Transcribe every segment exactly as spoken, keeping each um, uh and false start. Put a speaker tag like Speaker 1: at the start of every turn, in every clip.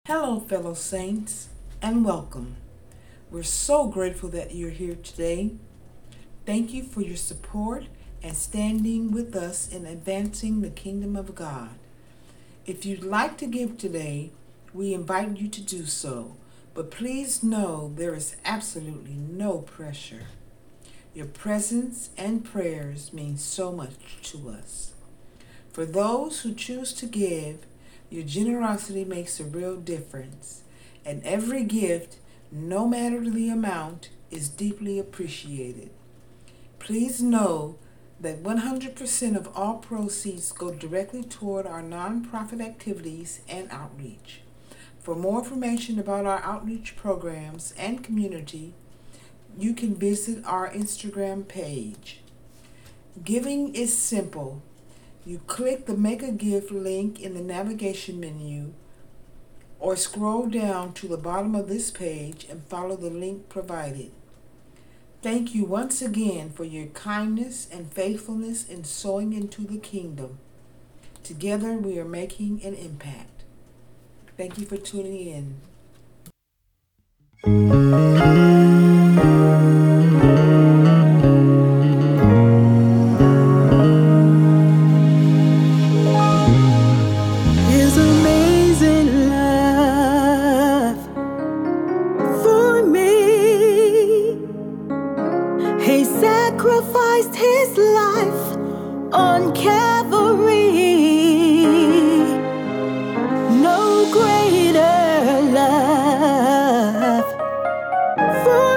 Speaker 1: Hello, fellow saints, and welcome. We're so grateful that you're here today. Thank you for your support and standing with us in advancing the kingdom of God. If you'd like to give today, we invite you to do so, but please know there is absolutely no pressure. Your presence and prayers mean so much to us. For those who choose to give, your generosity makes a real difference, and every gift, no matter the amount, is deeply appreciated. Please know that one hundred percent of all proceeds go directly toward our nonprofit activities and outreach. For more information about our outreach programs and community, you can visit our Instagram page. Giving is simple. You click the Make a Gift link in the navigation menu or scroll down to the bottom of this page and follow the link provided. Thank you once again for your kindness and faithfulness in sowing into the kingdom. Together we are making an impact. Thank you for tuning in.
Speaker 2: His amazing love for me. He sacrificed his life on Calvary. No greater love for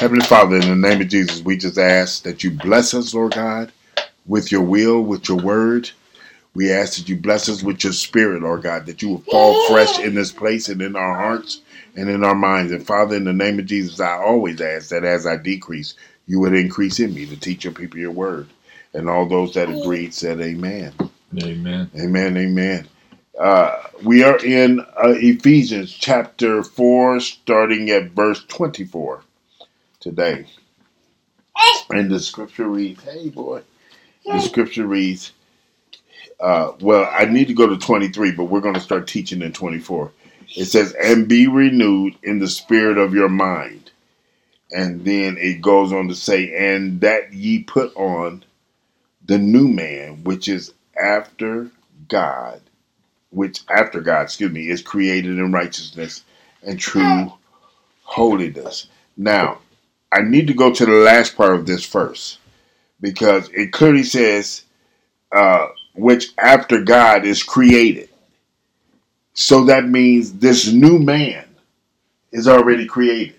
Speaker 3: Heavenly Father, in the name of Jesus, we just ask that you bless us, Lord God, with your will, with your word. We ask that you bless us with your spirit, Lord God, that you will fall fresh in this place and in our hearts and in our minds. And Father, in the name of Jesus, I always ask that as I decrease, you would increase in me to teach your people your word. And all those that agreed said amen.
Speaker 4: Amen.
Speaker 3: Amen, amen. Uh, we are in uh, Ephesians chapter four, starting at verse twenty-four today. And the scripture reads, hey boy, the scripture reads, uh, well, I need to go to twenty-three, but we're going to start teaching in twenty-four. It says, and be renewed in the spirit of your mind. And then it goes on to say, and that ye put on the new man, which is after God, which after God, excuse me, is created in righteousness and true holiness. Now, I need to go to the last part of this verse because it clearly says, uh, which after God is created. So that means this new man is already created.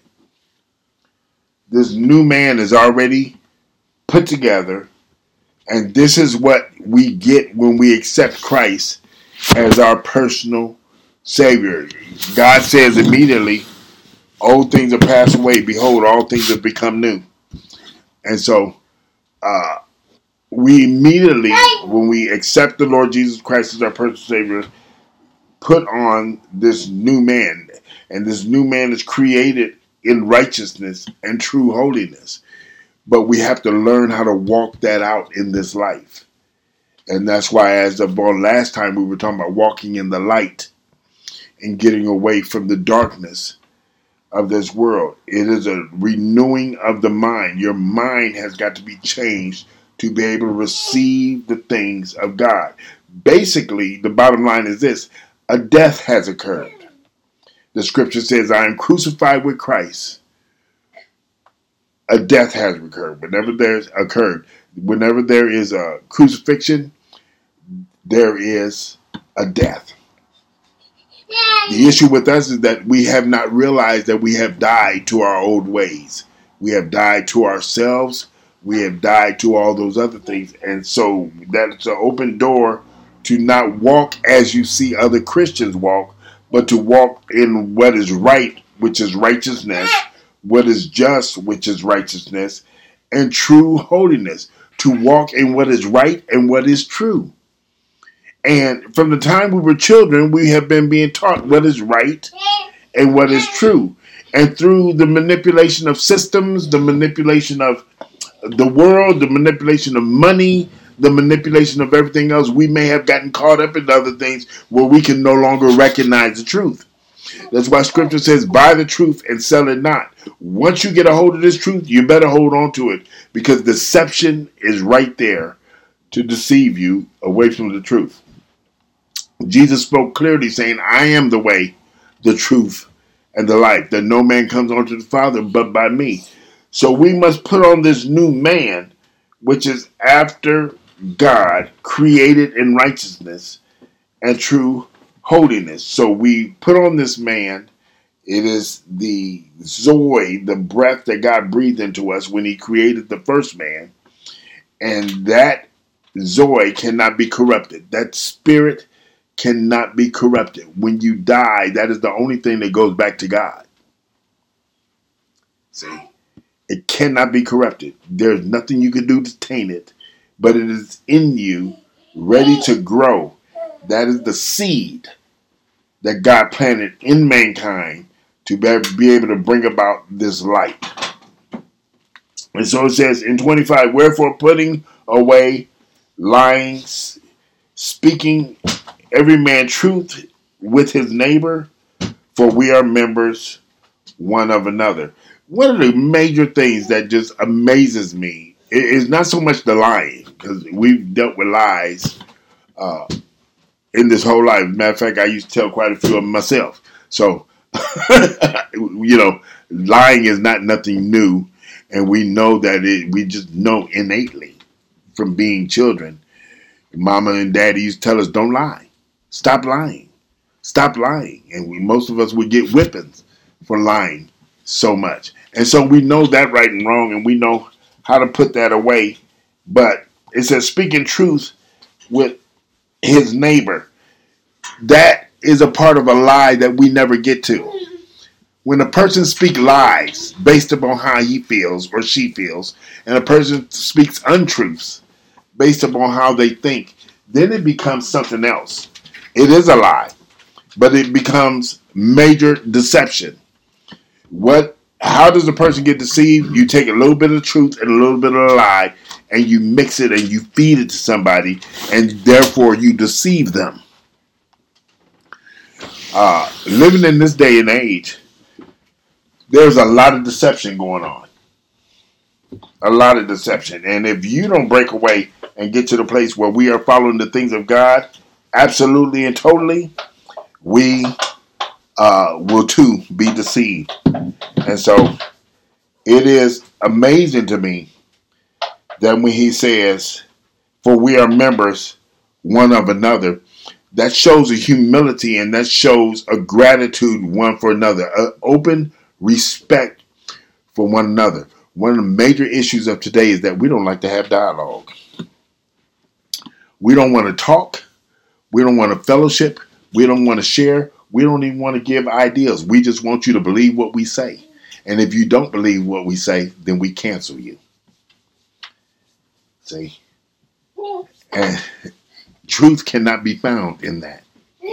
Speaker 3: This new man is already put together. And this is what we get when we accept Christ as our personal Savior. God says immediately, old things have passed away. Behold, all things have become new. And so uh, we immediately, when we accept the Lord Jesus Christ as our personal Savior, put on this new man. And this new man is created in righteousness and true holiness. But we have to learn how to walk that out in this life. And that's why, as of last time, we were talking about walking in the light and getting away from the darkness of this world. It is a renewing of the mind. Your mind has got to be changed to be able to receive the things of God. Basically, the bottom line is this: a death has occurred. The scripture says, I am crucified with Christ. A death has occurred. Whenever there's occurred, whenever there is a crucifixion, there is a death. The issue with us is that we have not realized that we have died to our old ways. We have died to ourselves. We have died to all those other things. And so that's an open door to not walk as you see other Christians walk, but to walk in what is right, which is righteousness, what is just, which is righteousness, and true holiness. To walk in what is right and what is true. And from the time we were children, we have been being taught what is right and what is true. And through the manipulation of systems, the manipulation of the world, the manipulation of money, the manipulation of everything else, we may have gotten caught up in other things where we can no longer recognize the truth. That's why scripture says, buy the truth and sell it not. Once you get a hold of this truth, you better hold on to it, because deception is right there to deceive you away from the truth. Jesus spoke clearly, saying, I am the way, the truth, and the life, that no man comes unto the Father but by me. So we must put on this new man, which is after God, created in righteousness and true holiness. So we put on this man. It is the Zoe, the breath that God breathed into us when he created the first man. And that Zoe cannot be corrupted. That spirit cannot be corrupted. When you die, that is the only thing that goes back to God. See, it cannot be corrupted. There's nothing you can do to taint it, but it is in you, ready to grow. That is the seed that God planted in mankind to be able to bring about this light. And so it says in twenty-five, wherefore putting away lying, speaking every man truth with his neighbor, for we are members one of another. One of the major things that just amazes me is not so much the lying, because we've dealt with lies uh, in this whole life. Matter of fact, I used to tell quite a few of them myself. So, you know, lying is not nothing new, and we know that it, we just know innately from being children. Mama and daddy used to tell us, don't lie. Stop lying. Stop lying. And we, most of us would get whippings for lying. so much. And so we know that right and wrong, and we know how to put that away. But it says speaking truth with his neighbor. That is a part of a lie that we never get to. When a person speaks lies based upon how he feels or she feels, and a person speaks untruths based upon how they think, then it becomes something else. It is a lie, but it becomes major deception. What? How does a person get deceived? You take a little bit of truth and a little bit of a lie, and you mix it and you feed it to somebody, and therefore you deceive them. Uh, living in this day and age, there's a lot of deception going on. A lot of deception. And if you don't break away and get to the place where we are following the things of God, absolutely and totally, we uh, will too be deceived. And so it is amazing to me that when he says, for we are members one of another, that shows a humility and that shows a gratitude one for another, an open respect for one another. One of the major issues of today is that we don't like to have dialogue. We don't want to talk. We don't want to fellowship. We don't want to share. We don't even want to give ideas. We just want you to believe what we say. And if you don't believe what we say, then we cancel you. See? And truth cannot be found in that.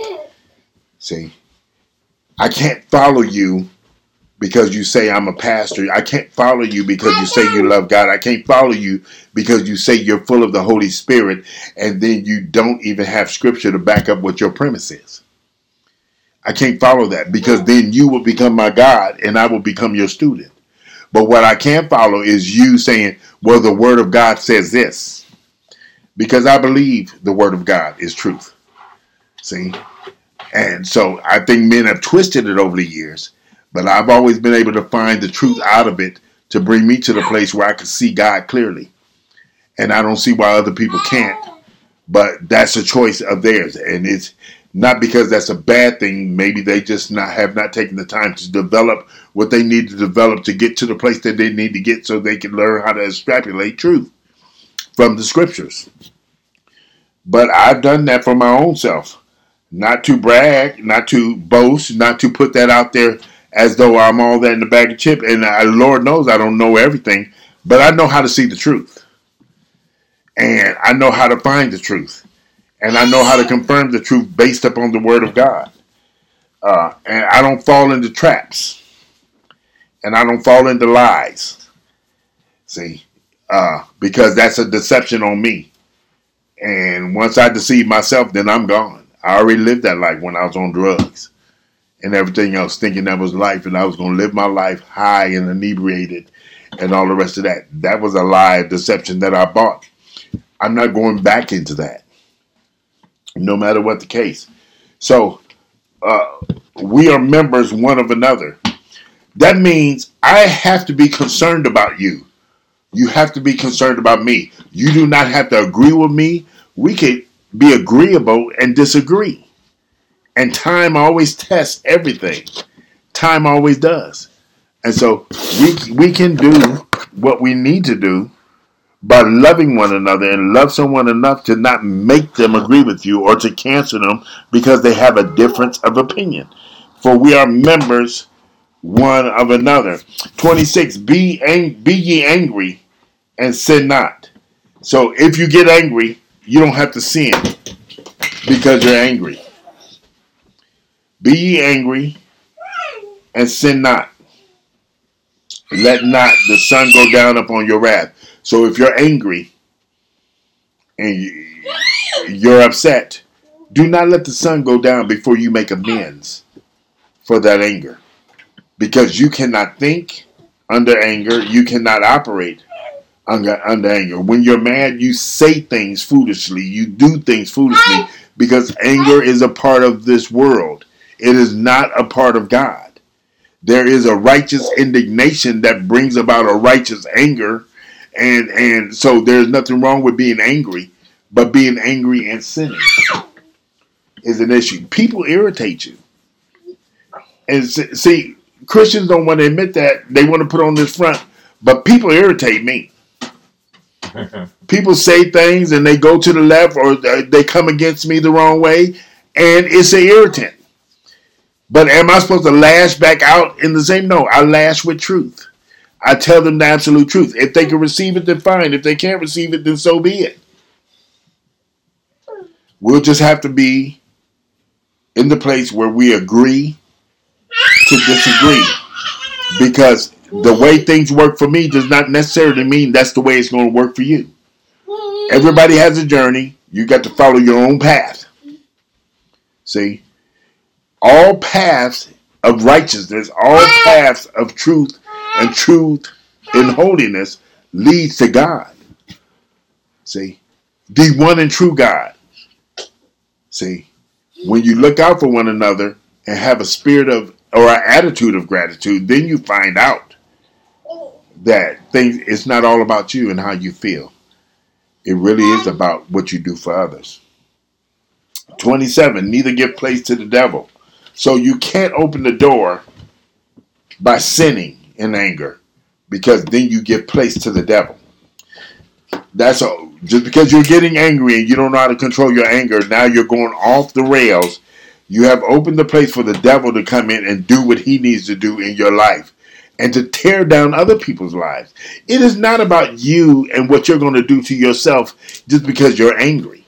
Speaker 3: See? I can't follow you because you say I'm a pastor. I can't follow you because you say you love God. I can't follow you because you say you're full of the Holy Spirit and then you don't even have scripture to back up what your premise is. I can't follow that because then you will become my God and I will become your student. But what I can follow is you saying, well, the word of God says this. Because I believe the word of God is truth. See? And so I think men have twisted it over the years. But I've always been able to find the truth out of it to bring me to the place where I can see God clearly. And I don't see why other people can't. But that's a choice of theirs. And it's not because that's a bad thing. Maybe they just not have not taken the time to develop what they need to develop to get to the place that they need to get so they can learn how to extrapolate truth from the scriptures. But I've done that for my own self. Not to brag, not to boast, not to put that out there as though I'm all that in the bag of chips. And I, Lord knows I don't know everything, but I know how to see the truth. And I know how to find the truth. And I know how to confirm the truth based upon the word of God. Uh, and I don't fall into traps. And I don't fall into lies. See? Uh, because that's a deception on me. And once I deceive myself, then I'm gone. I already lived that life when I was on drugs and everything else, thinking that was life, and I was going to live my life high and inebriated and all the rest of that. That was a lie, a deception that I bought. I'm not going back into that, no matter what the case. So uh, we are members one of another. That means I have to be concerned about you. You have to be concerned about me. You do not have to agree with me. We can be agreeable and disagree. And time always tests everything. Time always does. And so we we can do what we need to do by loving one another and love someone enough to not make them agree with you or to cancel them because they have a difference of opinion. For we are members one of another. twenty-six, be, ang- be ye angry and sin not. So if you get angry, you don't have to sin because you're angry. Be ye angry and sin not. Let not the sun go down upon your wrath. So if you're angry and you're upset, do not let the sun go down before you make amends for that anger. Because you cannot think under anger. You cannot operate under, under anger. When you're mad, you say things foolishly. You do things foolishly because anger is a part of this world. It is not a part of God. There is a righteous indignation that brings about a righteous anger. And, and so there's nothing wrong with being angry. But being angry and sinning is an issue. People irritate you. And see, Christians don't want to admit that. They want to put on this front. But people irritate me. People say things and they go to the left or they come against me the wrong way. And it's an irritant. But am I supposed to lash back out in the same? No, I lash with truth. I tell them the absolute truth. If they can receive it, then fine. If they can't receive it, then so be it. We'll just have to be in the place where we agree to disagree. Because the way things work for me does not necessarily mean that's the way it's going to work for you. Everybody has a journey. You got to follow your own path. See? All paths of righteousness, all paths of truth and truth in holiness leads to God. See? The one and true God. See? When you look out for one another and have a spirit of or an attitude of gratitude, then you find out that things it's not all about you and how you feel. It really is about what you do for others. twenty-seven, neither give place to the devil. So you can't open the door by sinning in anger, because then you give place to the devil. That's all. Just because you're getting angry and you don't know how to control your anger, now you're going off the rails. You have opened the place for the devil to come in and do what he needs to do in your life and to tear down other people's lives. It is not about you and what you're going to do to yourself just because you're angry.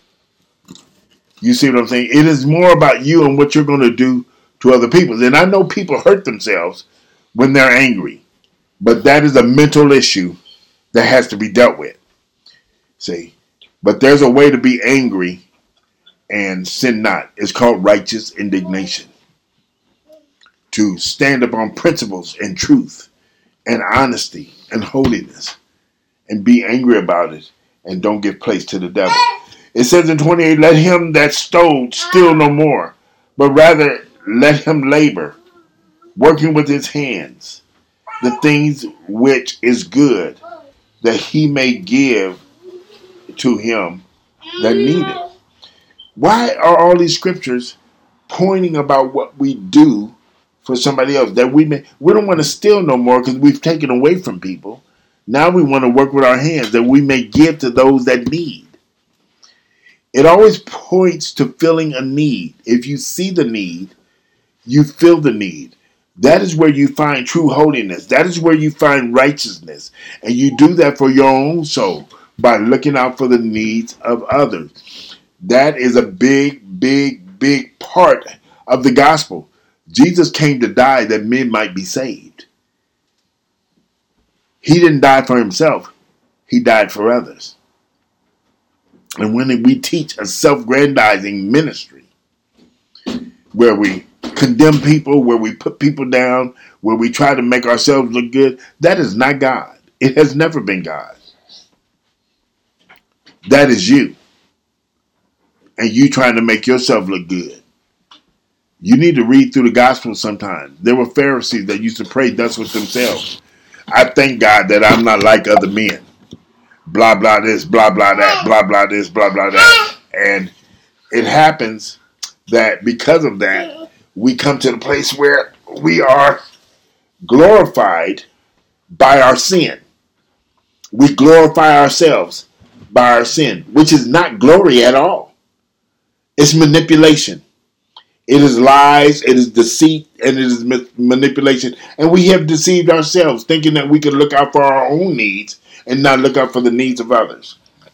Speaker 3: You see what I'm saying? It is more about you and what you're going to do to other people. And I know people hurt themselves when they're angry, but that is a mental issue that has to be dealt with. See, but there's a way to be angry and sin not. It's called righteous indignation. To stand upon principles and truth and honesty and holiness and be angry about it and don't give place to the devil. It says in twenty-eight, let him that stole steal no more, but rather let him labor, working with his hands, the things which is good, that he may give to him that needeth. Why are all these scriptures pointing about what we do for somebody else? That we may, we don't want to steal no more because we've taken away from people. Now we want to work with our hands that we may give to those that need. It always points to filling a need. If you see the need, you fill the need. That is where you find true holiness. That is where you find righteousness. And you do that for your own soul by looking out for the needs of others. That is a big, big, big part of the gospel. Jesus came to die that men might be saved. He didn't die for himself. He died for others. And when we teach a self-grandizing ministry, where we condemn people, where we put people down, where we try to make ourselves look good, that is not God. It has never been God. That is you. And you trying to make yourself look good. You need to read through the gospel sometimes. There were Pharisees that used to pray thus with themselves. I thank God that I'm not like other men. Blah, blah, this, blah, blah, that, blah, blah, this, blah, blah, that. And it happens that because of that, we come to the place where we are glorified by our sin. We glorify ourselves by our sin, which is not glory at all. It's manipulation. It is lies, it is deceit, and it is ma- manipulation. And we have deceived ourselves, thinking that we can look out for our own needs and not look out for the needs of others.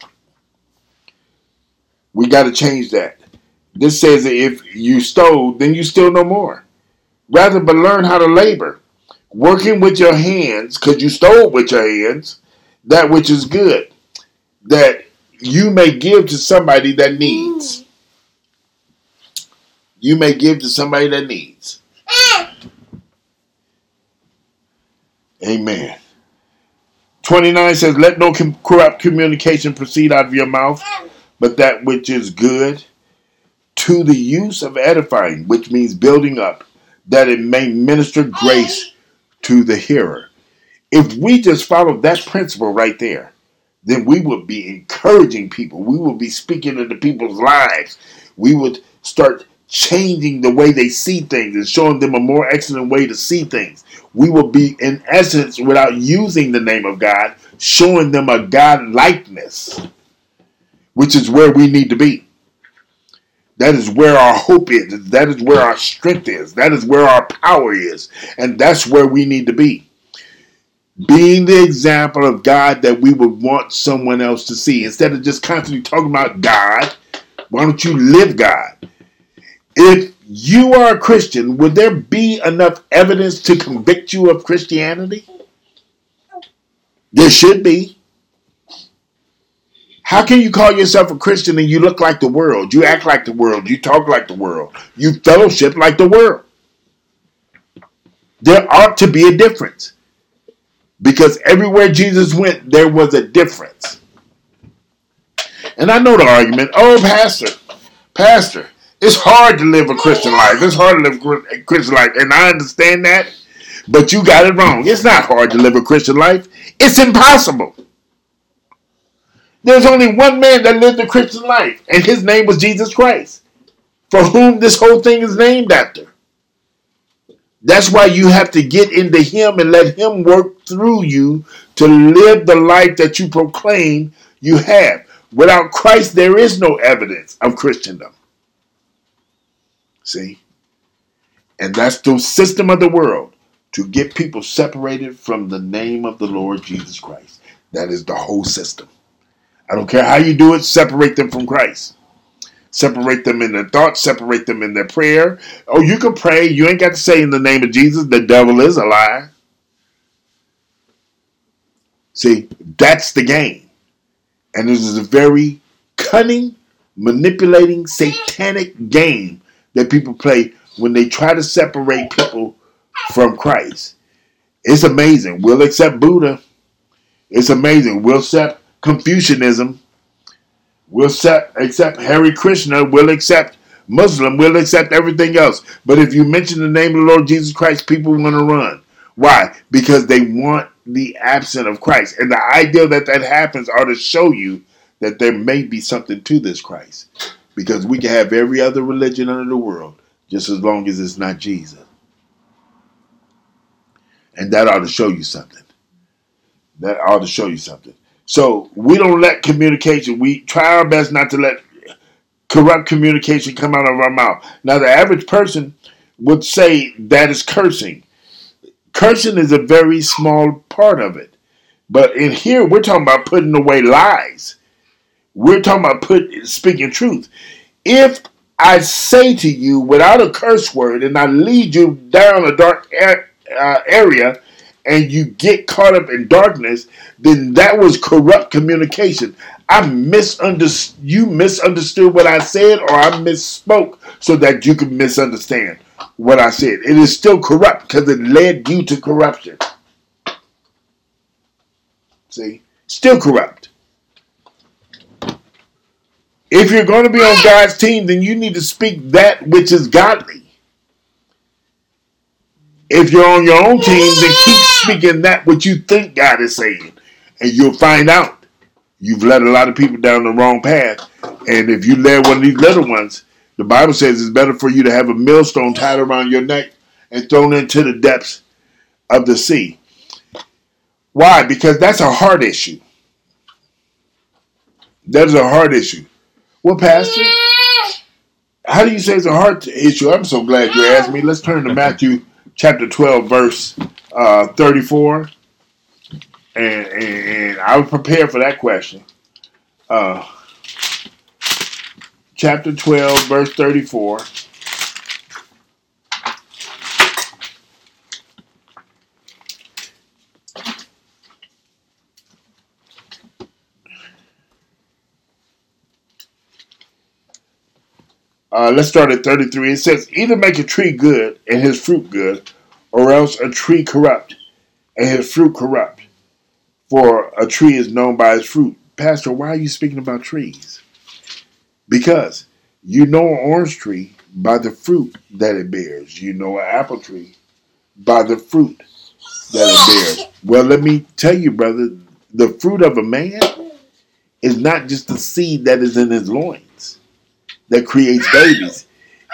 Speaker 3: We got to change that. This says that if you stole, then you steal no more. Rather, but learn how to labor, working with your hands, because you stole with your hands, that which is good, that you may give to somebody that needs. You may give to somebody that needs. Amen. twenty-nine says, let no com- corrupt communication proceed out of your mouth, but that which is good, to the use of edifying, which means building up, that it may minister grace to the hearer. If we just follow that principle right there, then we would be encouraging people. We would be speaking into people's lives. We would start changing the way they see things and showing them a more excellent way to see things. We will be, in essence, without using the name of God, showing them a God likeness, which is where we need to be. That is where our hope is. That is where our strength is. That is where our power is. And that's where we need to be. Being the example of God that we would want someone else to see. Instead of just constantly talking about God, why don't you live God? If you are a Christian, would there be enough evidence to convict you of Christianity? There should be. How can you call yourself a Christian and you look like the world? You act like the world. You talk like the world. You fellowship like the world. There ought to be a difference. Because everywhere Jesus went, there was a difference. And I know the argument. Oh, Pastor, Pastor, it's hard to live a Christian life. It's hard to live a Christian life. And I understand that. But you got it wrong. It's not hard to live a Christian life. It's impossible. There's only one man that lived a Christian life. And his name was Jesus Christ. For whom this whole thing is named after. That's why you have to get into him and let him work through you to live the life that you proclaim you have. Without Christ, there is no evidence of Christendom. See? And that's the system of the world, to get people separated from the name of the Lord Jesus Christ. That is the whole system. I don't care how you do it, separate them from Christ. Separate them in their thoughts, separate them in their prayer. Oh, you can pray. You ain't got to say in the name of Jesus. The devil is a liar. See, that's the game. And this is a very cunning, manipulating, satanic game that people play when they try to separate people from Christ. It's amazing. We'll accept Buddha. It's amazing. We'll accept Confucianism. We'll accept, accept Hare Krishna. We'll accept Muslim. We'll accept everything else. But if you mention the name of the Lord Jesus Christ, people want to run. Why? Because they want the absence of Christ. And the idea that that happens ought to show you that there may be something to this Christ. Because we can have every other religion under the world just as long as it's not Jesus. And that ought to show you something. That ought to show you something. So we don't let communication, we try our best not to let corrupt communication come out of our mouth. Now, the average person would say that is cursing. Cursing is a very small part of it. But in here, we're talking about putting away lies. We're talking about put, speaking truth. If I say to you without a curse word and I lead you down a dark air, uh, area and you get caught up in darkness, then that was corrupt communication. I misunderstood. You misunderstood what I said, or I misspoke so that you could misunderstand what I said. It is still corrupt because it led you to corruption. See? Still corrupt. If you're going to be on God's team, then you need to speak that which is godly. If you're on your own team, then keep speaking that which you think God is saying. And you'll find out you've led a lot of people down the wrong path. And if you led one of these little ones, the Bible says it's better for you to have a millstone tied around your neck and thrown into the depths of the sea. Why? Because that's a heart issue. That is a heart issue. Well, Pastor, how do you say it's a heart issue? I'm so glad you asked me. Let's turn to Matthew chapter twelve, verse uh, thirty-four. And, and, and I was prepared for that question. Uh, chapter twelve, verse thirty-four. Uh, let's start at thirty-three. It says, either make a tree good and his fruit good, or else a tree corrupt and his fruit corrupt. For a tree is known by its fruit. Pastor, why are you speaking about trees? Because you know an orange tree by the fruit that it bears. You know an apple tree by the fruit that it bears. Well, let me tell you, brother, the fruit of a man is not just the seed that is in his loins that creates babies.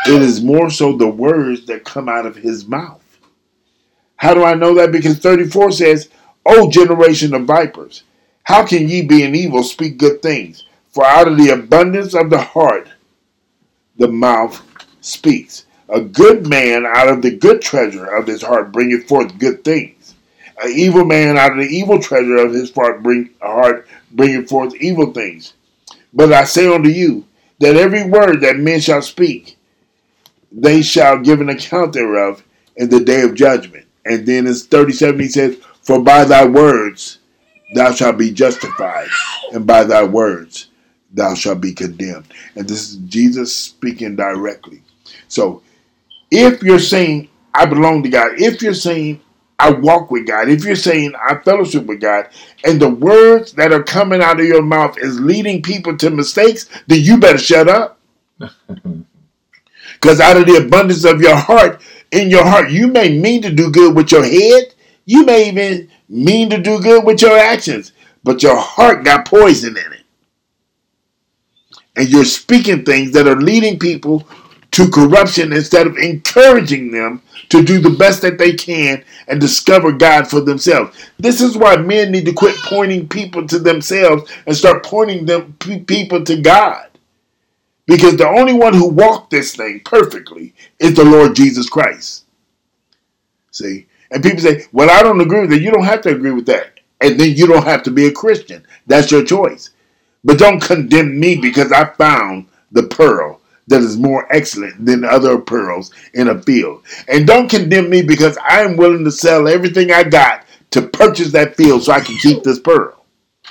Speaker 3: It is more so the words that come out of his mouth. How do I know that? Because thirty-four says, O generation of vipers, how can ye being evil speak good things? For out of the abundance of the heart, the mouth speaks. A good man out of the good treasure of his heart bringeth forth good things. An evil man out of the evil treasure of his heart, bring, heart bringeth forth evil things. But I say unto you, that every word that men shall speak, they shall give an account thereof in the day of judgment. And then in thirty-seven he says, for by thy words thou shalt be justified, and by thy words thou shalt be condemned. And this is Jesus speaking directly. So if you're saying, I belong to God, if you're saying, I walk with God, if you're saying, I fellowship with God, and the words that are coming out of your mouth is leading people to mistakes, then you better shut up. Because out of the abundance of your heart, in your heart, you may mean to do good with your head. You may even mean to do good with your actions. But your heart got poison in it. And you're speaking things that are leading people to corruption instead of encouraging them to do the best that they can and discover God for themselves. This is why men need to quit pointing people to themselves and start pointing them people to God. Because the only one who walked this thing perfectly is the Lord Jesus Christ. See? And people say, well, I don't agree with that. You don't have to agree with that. And then you don't have to be a Christian. That's your choice. But don't condemn me because I found the pearl that is more excellent than other pearls in a field. And don't condemn me because I am willing to sell everything I got to purchase that field so I can keep this pearl.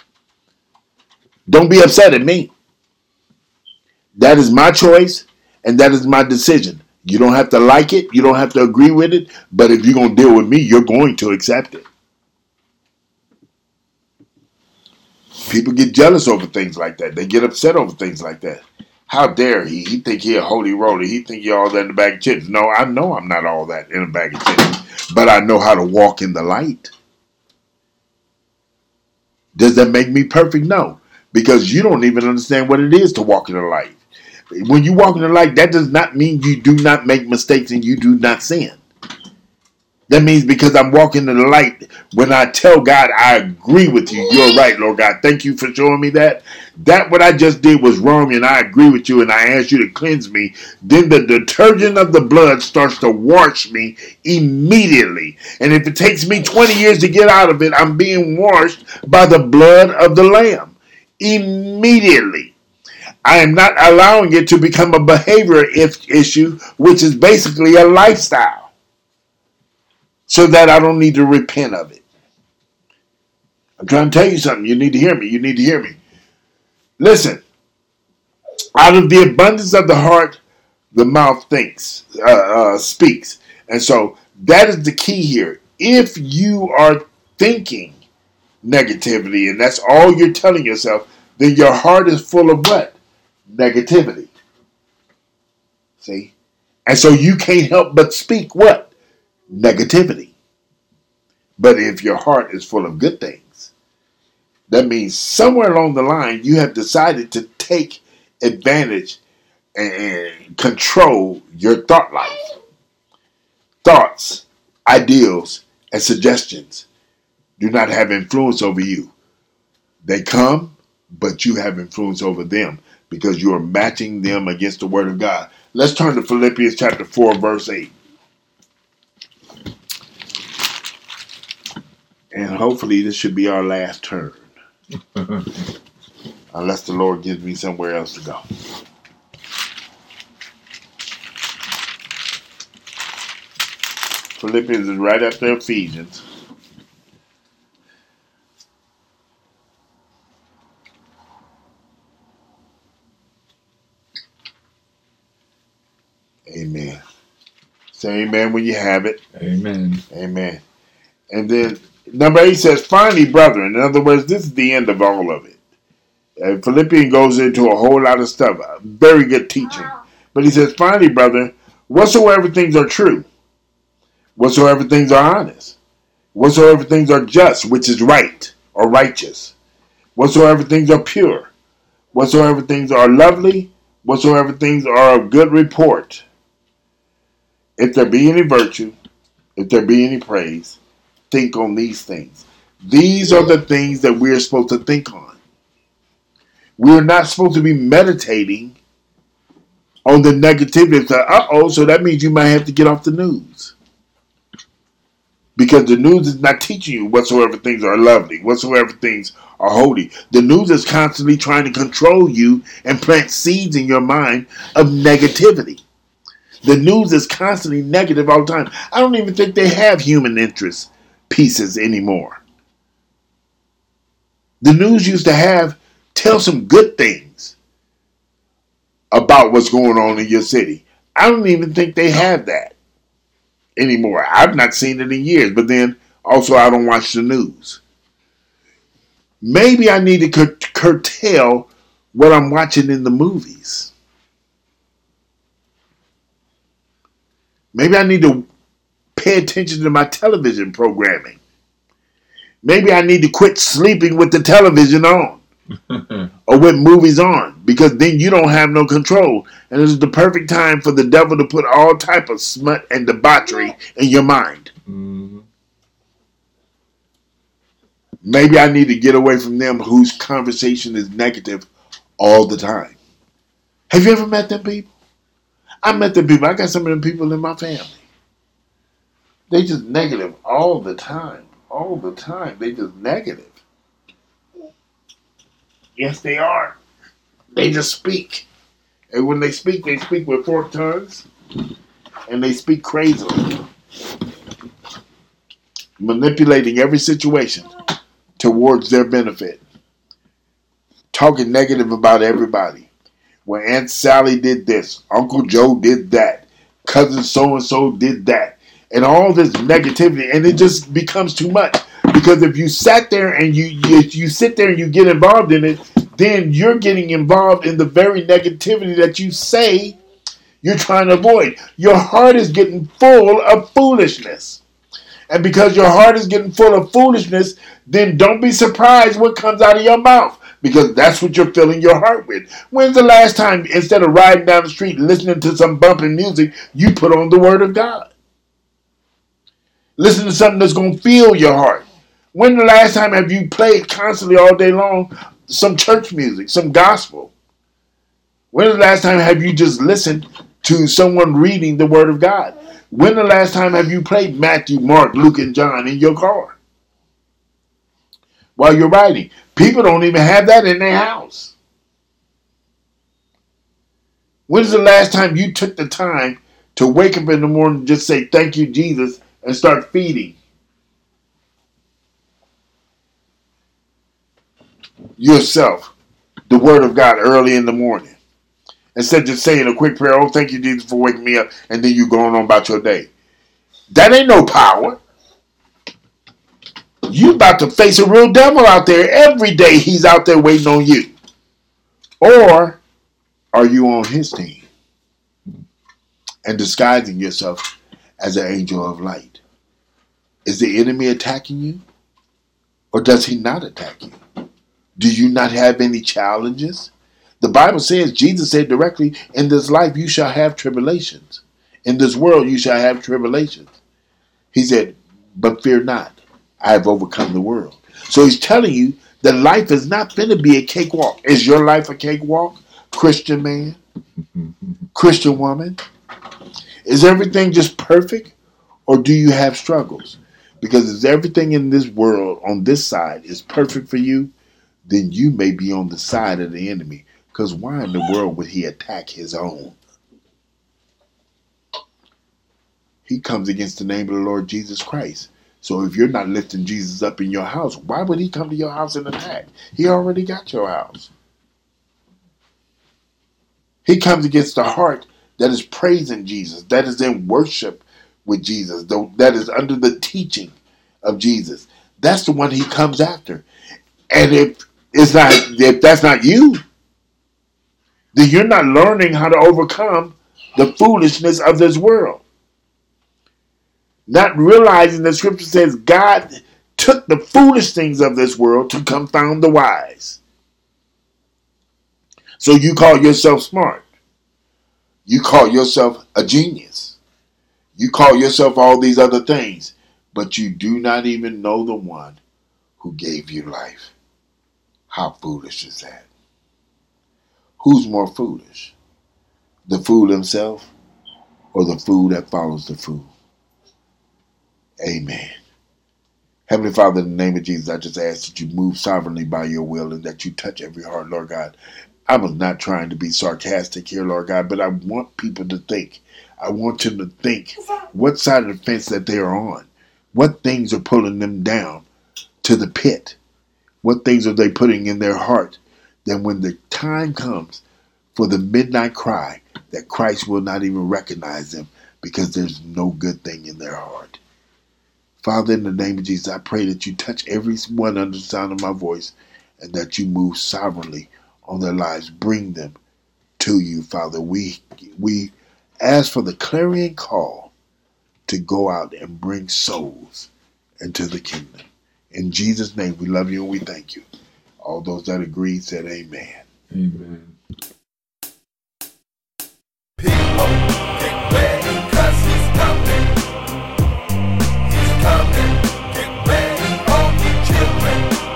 Speaker 3: Don't be upset at me. That is my choice, and that is my decision. You don't have to like it. You don't have to agree with it. But if you're going to deal with me, you're going to accept it. People get jealous over things like that. They get upset over things like that. How dare he? He think he a holy roller. He think he all that in a bag of chips. No, I know I'm not all that in a bag of chips. But I know how to walk in the light. Does that make me perfect? No. Because you don't even understand what it is to walk in the light. When you walk in the light, that does not mean you do not make mistakes and you do not sin. That means because I'm walking in the light, when I tell God, I agree with you. You're right, Lord God. Thank you for showing me that. That what I just did was wrong and I agree with you and I ask you to cleanse me. Then the detergent of the blood starts to wash me immediately. And if it takes me twenty years to get out of it, I'm being washed by the blood of the Lamb. Immediately. I am not allowing it to become a behavior issue, which is basically a lifestyle, so that I don't need to repent of it. I'm trying to tell you something. You need to hear me. You need to hear me. Listen, out of the abundance of the heart, the mouth thinks, uh, uh, speaks. And so that is the key here. If you are thinking negativity and that's all you're telling yourself, then your heart is full of what? Negativity. See? And so you can't help but speak what? Negativity. But if your heart is full of good things, that means somewhere along the line you have decided to take advantage and control your thought life. Thoughts, ideals, and suggestions do not have influence over you. They come, but you have influence over them because you are matching them against the Word of God. Let's turn to Philippians chapter four, verse eight. And hopefully this should be our last turn. Unless the Lord gives me somewhere else to go. Philippians is right after Ephesians. Amen. Say amen when you have it.
Speaker 4: Amen.
Speaker 3: Amen. And then number eight says, finally, brethren. In other words, this is the end of all of it. Uh, Philippians goes into a whole lot of stuff. Very good teaching. But he says, finally, brethren, whatsoever things are true, whatsoever things are honest, whatsoever things are just, which is right or righteous, whatsoever things are pure, whatsoever things are lovely, whatsoever things are of good report, If there be any virtue, if there be any praise, think on these things. These are the things that we're supposed to think on. We're not supposed to be meditating on the negativity. So, uh-oh, so that means you might have to get off the news. Because the news is not teaching you whatsoever things are lovely, whatsoever things are holy. The news is constantly trying to control you and plant seeds in your mind of negativity. The news is constantly negative all the time. I don't even think they have human interest pieces anymore. The news used to have, tell some good things about what's going on in your city. I don't even think they have that anymore. I've not seen it in years, but then also I don't watch the news. Maybe I need to cur- curtail what I'm watching in the movies. Maybe I need to pay attention to my television programming. Maybe I need to quit sleeping with the television on or with movies on, because then you don't have no control. And this is the perfect time for the devil to put all type of smut and debauchery in your mind.
Speaker 4: Mm-hmm.
Speaker 3: Maybe I need to get away from them whose conversation is negative all the time. Have you ever met them people? I met them people. I got some of them people in my family. They just negative all the time. All the time. They just negative. Yes, they are. They just speak. And when they speak, they speak with forked tongues. And they speak crazily. Manipulating every situation towards their benefit. Talking negative about everybody. Well, Aunt Sally did this. Uncle Joe did that. Cousin so-and-so did that. And all this negativity. And it just becomes too much. Because if you sat there and you, you you sit there and you get involved in it, then you're getting involved in the very negativity that you say you're trying to avoid. Your heart is getting full of foolishness. And because your heart is getting full of foolishness, then don't be surprised what comes out of your mouth. Because that's what you're filling your heart with. When's the last time, instead of riding down the street listening to some bumping music, you put on the Word of God? Listen to something that's going to fill your heart. When the last time have you played constantly all day long some church music, some gospel? When the last time have you just listened to someone reading the Word of God? When the last time have you played Matthew, Mark, Luke, and John in your car while you're riding? People don't even have that in their house. When's the last time you took the time to wake up in the morning and just say, thank you, Jesus, and start feeding yourself the Word of God early in the morning? Instead of just saying a quick prayer, oh, thank you, Jesus, for waking me up, and then you going on about your day. That ain't no power. You about to face a real devil out there. Every day he's out there waiting on you. Or are you on his team and disguising yourself as an angel of light? Is the enemy attacking you? Or does he not attack you? Do you not have any challenges? The Bible says, Jesus said directly, in this life you shall have tribulations. In this world you shall have tribulations. He said, but fear not. I have overcome the world. So he's telling you that life is not going to be a cakewalk. Is your life a cakewalk, Christian man? Christian woman? Is everything just perfect? Or do you have struggles? Because if everything in this world on this side is perfect for you, then you may be on the side of the enemy. Because why in the world would he attack his own? He comes against the name of the Lord Jesus Christ. So if you're not lifting Jesus up in your house, why would he come to your house and attack? He already got your house. He comes against the heart that is praising Jesus, that is in worship with Jesus, that is under the teaching of Jesus. That's the one he comes after. And if it's not, if that's not you, then you're not learning how to overcome the foolishness of this world. Not realizing the scripture says God took the foolish things of this world to confound the wise. So you call yourself smart. You call yourself a genius. You call yourself all these other things, but you do not even know the one who gave you life. How foolish is that? Who's more foolish? The fool himself or the fool that follows the fool? Amen. Heavenly Father, in the name of Jesus, I just ask that you move sovereignly by your will and that you touch every heart, Lord God. I was not trying to be sarcastic here, Lord God, but I want people to think. I want them to think what side of the fence that they are on. What things are pulling them down to the pit? What things are they putting in their heart? Then when the time comes for the midnight cry, that Christ will not even recognize them because there's no good thing in their heart. Father, in the name of Jesus, I pray that you touch everyone under the sound of my voice and that you move sovereignly on their lives. Bring them to you, Father. We, we ask for the clarion call to go out and bring souls into the kingdom. In Jesus' name, we love you and we thank you. All those that agreed said amen.
Speaker 4: Amen.
Speaker 5: People, get ready, cause he's coming. He's coming. Get ready, all you children.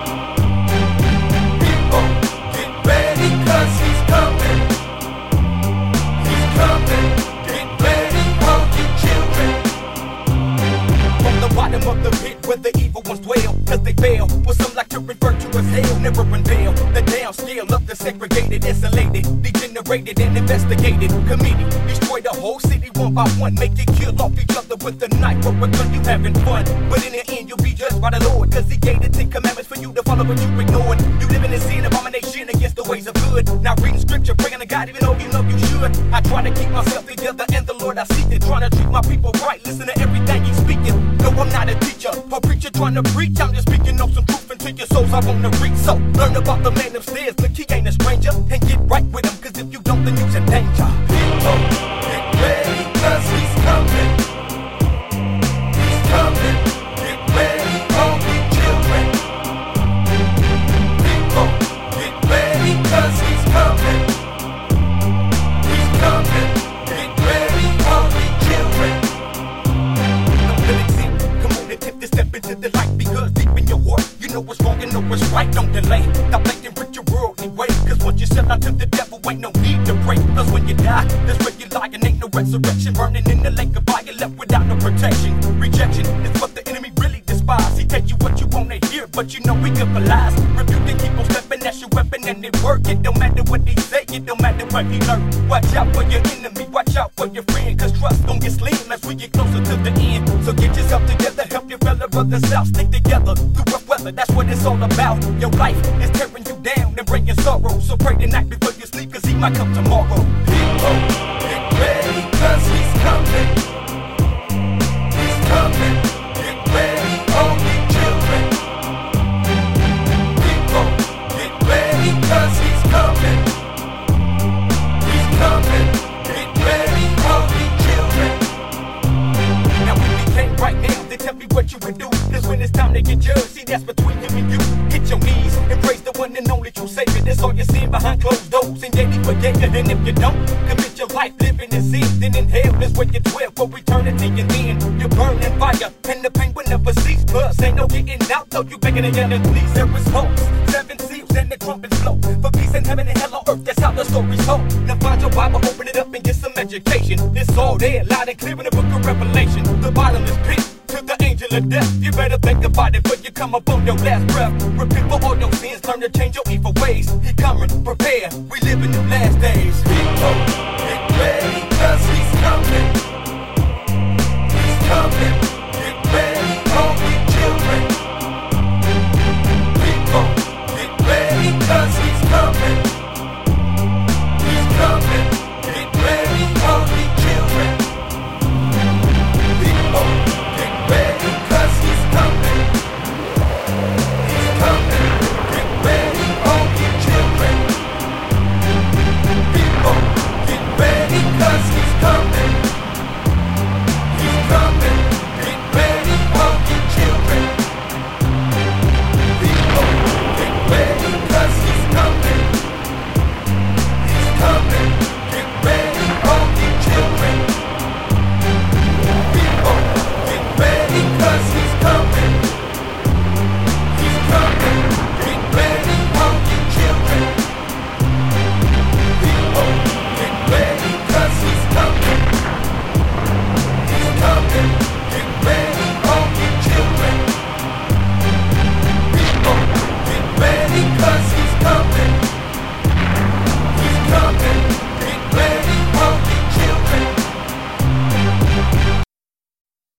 Speaker 5: People, get ready, cause he's coming. He's coming. Get ready, all you children. From the bottom of the pit where the evil ones dwell, cause they fail. What some like to refer to as hell, never unveil. The downscale of the segregated, isolated, degenerated and investigated committee. Destroy the whole city one by one, make it kill off each other with a knife or a gun. You having fun, but in the end you'll be judged by the Lord, cause he gave the Ten Commandments for you to follow, but you ignored. You living in sin, abomination against the ways of good. Now reading scripture, praying to God even though you know you should. I try to keep myself together and the Lord I seek it, trying to treat my people right, listen to everything he's speaking. No, I'm not a teacher or preacher trying to preach, I'm just speaking of some truth into your souls I want to reach. So learn about the man upstairs, look he ain't a stranger, and get right with him, cause if you don't then you's in danger. People, get ready, cause he's coming. He's coming. Get ready, all you children. People, get ready, cause he's coming. He's coming. Get ready, all you children. Don't let it sit. Come on and tip to step into the light, because deep in your heart you know what's wrong and know what's right. Don't delay. Stop thinking with your worldly way, cause once you sell out to the devil ain't no need to pray. Cause when you die, that's where you lie and ain't no resurrection. Burning in the lake of fire, left without no protection. Rejection is what the enemy really despise. He tells you what you wanna hear, but you know we good for lies. Rebuke and keep on stepping, that's your weapon and it work. It don't matter what he say, it don't matter what he learn. Watch out for your enemy, watch out for your friend, cause trust gon' get slim as we get closer to the end. So get yourself together, help your fellow brothers out, stick together through rough weather, that's what it's all about. Your life is tearing you down and bringing sorrow, so pray tonight before you sleep, cause he might come tomorrow. People, get ready, cause he's coming. He's coming. Get ready, all you children. People, get ready, cause he's coming. He's coming. Get ready, all you children. Now when we came right now, they tell me what you can do, cause when it's time to get judged, see that's between him and you. Hit your knees and praise the one and only true Savior. That's all you're seeing behind closed doors, and yet he forgave you. And if you don't commit your life living in sin, then in hell is where you dwell for eternity. And then you burn in fire, and the pain will never cease. Plus ain't no getting out, though you begging again and please. There is hopes, seven seals and the trumpets blow for peace in heaven and hell on earth. That's how the story's told. Now find your Bible, open it up and get some education. It's all there, loud and clear in the book of Revelation. The bottomless pit to the angel of death. You better think about it before you come up on your last breath. Repent for all your sins, learn to change your evil ways. He coming, prepare, we live in the last days. People, get ready, cause he's coming. He's coming.